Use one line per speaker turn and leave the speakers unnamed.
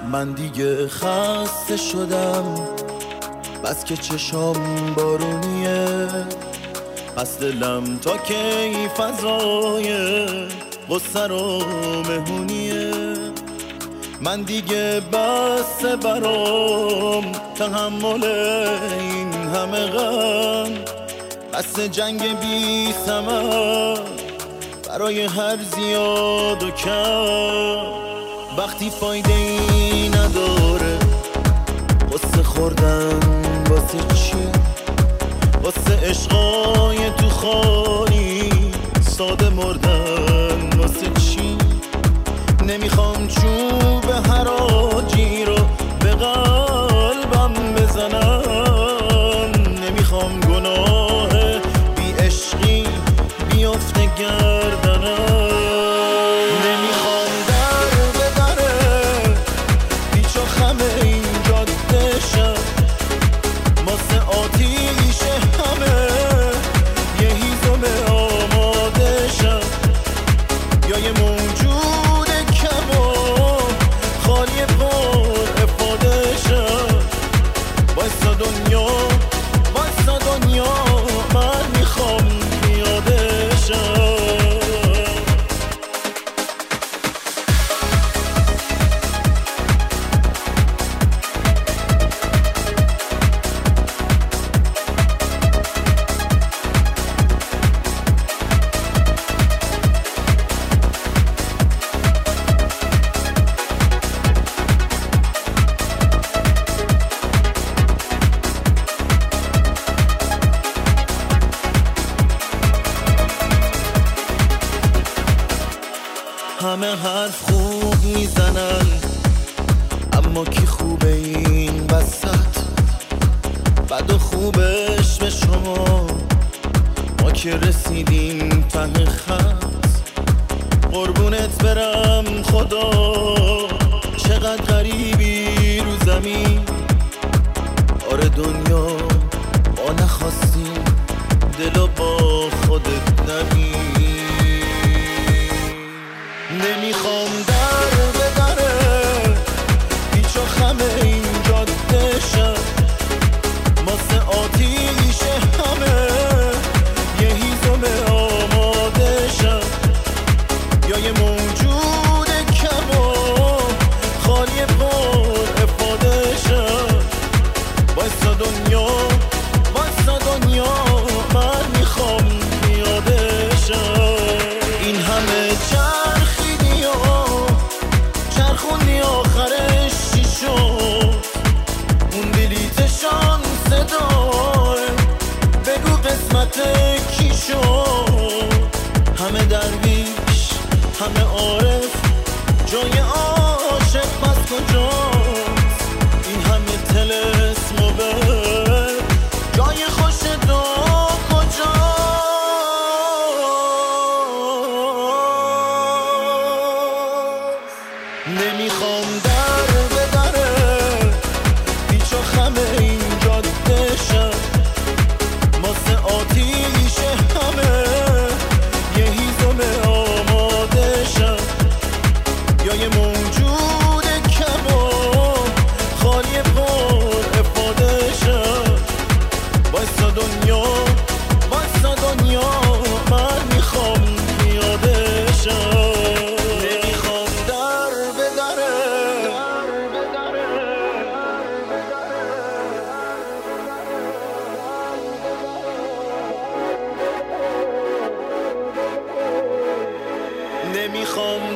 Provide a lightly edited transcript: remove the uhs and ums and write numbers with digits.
من دیگه خسته شدم، بس که چشام بارونیه، پس دلم تا کی فضای غصه رو مهونیه. من دیگه بس برام تحمل این همه غم، بس جنگ بی ثمر برای هر زیاد و کم. وقتی فایده ای نداره غصه خوردن واسه چی؟ واسه عشقای تو خالی ساده مردن واسه چی؟ نمیخوام چوب حراجی رو به قلبم بزنم، نمیخوام گناه بی عشقی بیفته گردنم، نمیخوام در به دره پیچ و خم این جاده شم، واسه آتیش همه یه هیزم آماده شم، یا یه موجود کم و خالی پر افاده شم. وایسا دنیا وایسا دنیا من میخوام پیاده شم. همه حرف خوب میزنن، اما کی خوبه این وسط؟ بد و خوبش به شما، ما که رسیدیم ته خط. قربونت برم خدا، چقدر غریبی رو زمین. آره دنیا ما نخواستیم دلو با خودت نبین. نمیخوام در به دره پیچ و خم این جاده شم، واسه آتیش همه یه هیزم آماده شم، یا یه موجود کم و خالی پر افاده شم. وایسا دنیا وایسا دنیا من میخوام پیاده شم. این همه چرخیدی و چرخوندی آخرش چی شد؟ اون بلیتشان صدای بگو قسمت کی شد؟ همه درویش همه عارف، جای عاشق پس کجاست؟ این همه طلسم و بر جای خوش دو کجاست؟ نمیخوام در به دره پیچ و خم این جاده شم، واسه آتیش همه یه هیزم آماده شم، یا یه موجود کم و خالی پر افاده شم. وایسا دنیا وایسا دنیا من میخوام پیاده شم. نمیخوام در به دره نمیخوام